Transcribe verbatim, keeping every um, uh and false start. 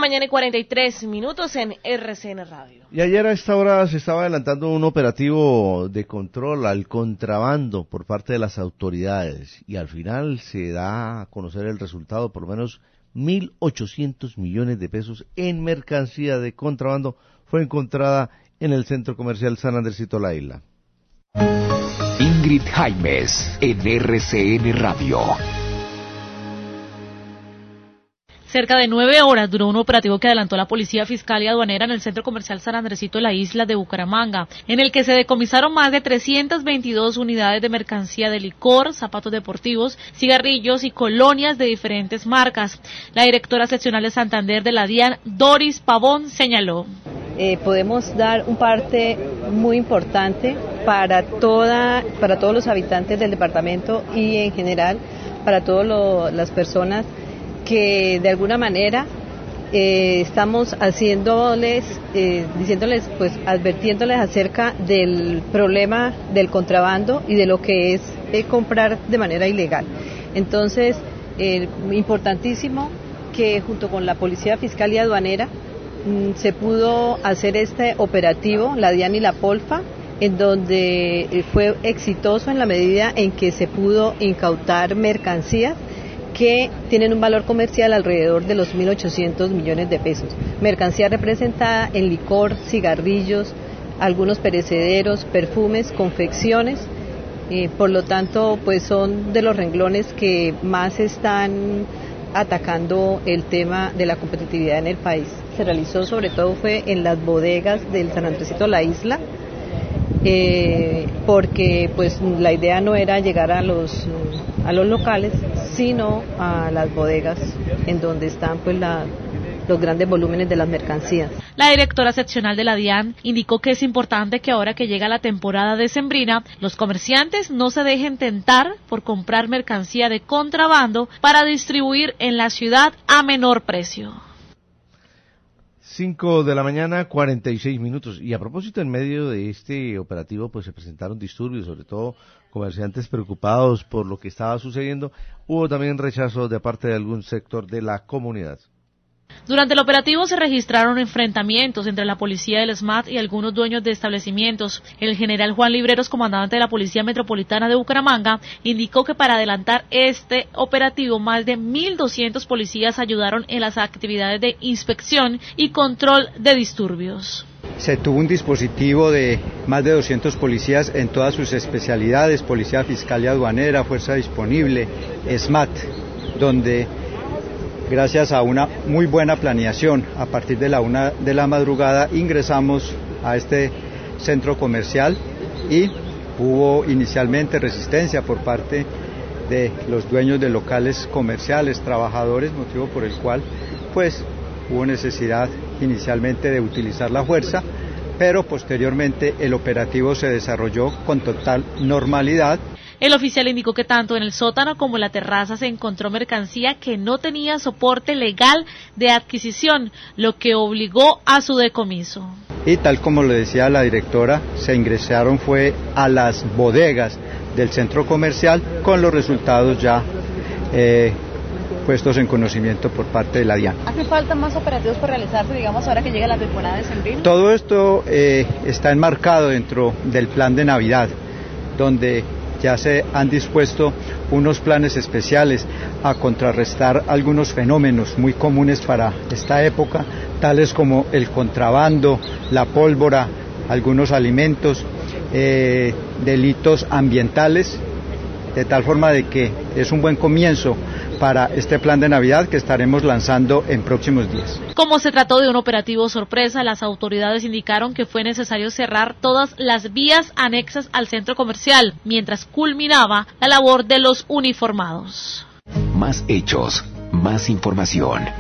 mañana y cuarenta y tres minutos en R C N Radio. Y ayer a esta hora se estaba adelantando un operativo de control al contrabando por parte de las autoridades y al final se da a conocer el resultado, por lo menos mil ochocientos millones de pesos en mercancía de contrabando fue encontrada en el centro comercial San Andresito La Isla. Ingrid Jaimes en R C N Radio. Cerca de nueve horas duró un operativo que adelantó la Policía Fiscal y Aduanera en el Centro Comercial San Andresito, la isla de Bucaramanga, en el que se decomisaron más de trescientas veintidós unidades de mercancía de licor, zapatos deportivos, cigarrillos y colonias de diferentes marcas. La directora seccional de Santander de la DIAN, Doris Pavón, señaló. Eh, podemos dar un parte muy importante para, toda, para todos los habitantes del departamento y en general para todas las personas que de alguna manera eh, estamos haciéndoles, eh, diciéndoles, pues advirtiéndoles acerca del problema del contrabando y de lo que es eh, comprar de manera ilegal. Entonces, eh, importantísimo que junto con la Policía Fiscal y Aduanera mmm, se pudo hacer este operativo, la DIAN y la Polfa, en donde eh, fue exitoso en la medida en que se pudo incautar mercancías que tienen un valor comercial alrededor de los mil ochocientos millones de pesos. Mercancía representada en licor, cigarrillos, algunos perecederos, perfumes, confecciones, eh, por lo tanto, pues son de los renglones que más están atacando el tema de la competitividad en el país. Se realizó sobre todo fue en las bodegas del San Andresito La Isla, eh, porque pues la idea no era llegar a los a los locales, sino a las bodegas en donde están pues la, los grandes volúmenes de las mercancías. La directora seccional de la DIAN indicó que es importante que ahora que llega la temporada decembrina, los comerciantes no se dejen tentar por comprar mercancía de contrabando para distribuir en la ciudad a menor precio. Cinco de la mañana, cuarenta y seis minutos. Y a propósito, en medio de este operativo, pues se presentaron disturbios, sobre todo comerciantes preocupados por lo que estaba sucediendo. Hubo también rechazo de parte de algún sector de la comunidad. Durante el operativo se registraron enfrentamientos entre la policía del S M A T y algunos dueños de establecimientos. El general Juan Libreros, comandante de la Policía Metropolitana de Bucaramanga, indicó que para adelantar este operativo más de mil doscientos policías ayudaron en las actividades de inspección y control de disturbios. Se tuvo un dispositivo de más de doscientos policías en todas sus especialidades, Policía Fiscal y Aduanera, Fuerza Disponible, S M A T, donde gracias a una muy buena planeación, a partir de la una de la madrugada ingresamos a este centro comercial y hubo inicialmente resistencia por parte de los dueños de locales comerciales, trabajadores, motivo por el cual pues hubo necesidad inicialmente de utilizar la fuerza, pero posteriormente el operativo se desarrolló con total normalidad. El oficial indicó que tanto en el sótano como en la terraza se encontró mercancía que no tenía soporte legal de adquisición, lo que obligó a su decomiso. Y tal como le decía la directora, se ingresaron fue a las bodegas del centro comercial con los resultados ya eh, puestos en conocimiento por parte de la DIAN. ¿Hace falta más operativos por realizarse, digamos, ahora que llega la temporada de decembrina? Todo esto eh, está enmarcado dentro del plan de Navidad, donde ya se han dispuesto unos planes especiales a contrarrestar algunos fenómenos muy comunes para esta época, tales como el contrabando, la pólvora, algunos alimentos, eh, delitos ambientales, de tal forma de que es un buen comienzo para este plan de Navidad que estaremos lanzando en próximos días. Como se trató de un operativo sorpresa, las autoridades indicaron que fue necesario cerrar todas las vías anexas al centro comercial, mientras culminaba la labor de los uniformados. Más hechos, más información.